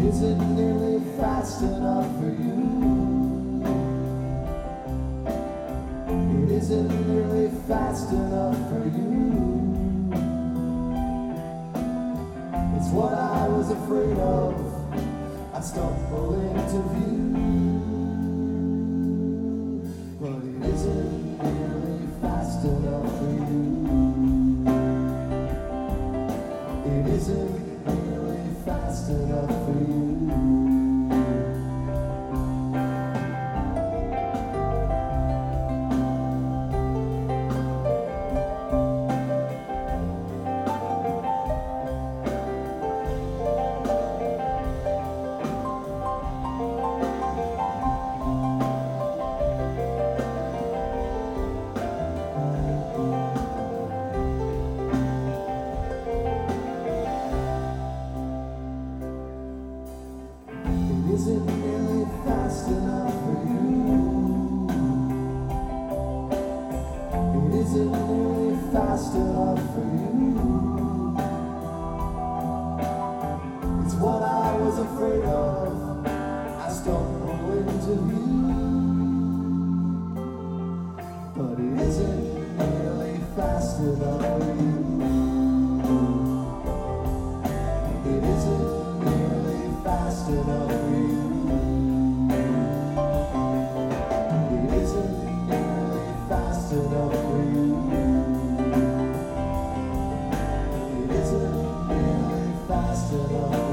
isn't nearly fast enough for you. It isn't nearly fast enough for you. It's what I was afraid of. I stumble into view, but it isn't nearly fast enough for you. It isn't nearly fast enough for you. Isn't nearly fast enough for you. It isn't nearly fast enough for you. It's what I was afraid of. I stumble into view, but it isn't nearly fast enough for you. It isn't nearly fast enough for you. Fast enough for you. It isn't nearly fast enough.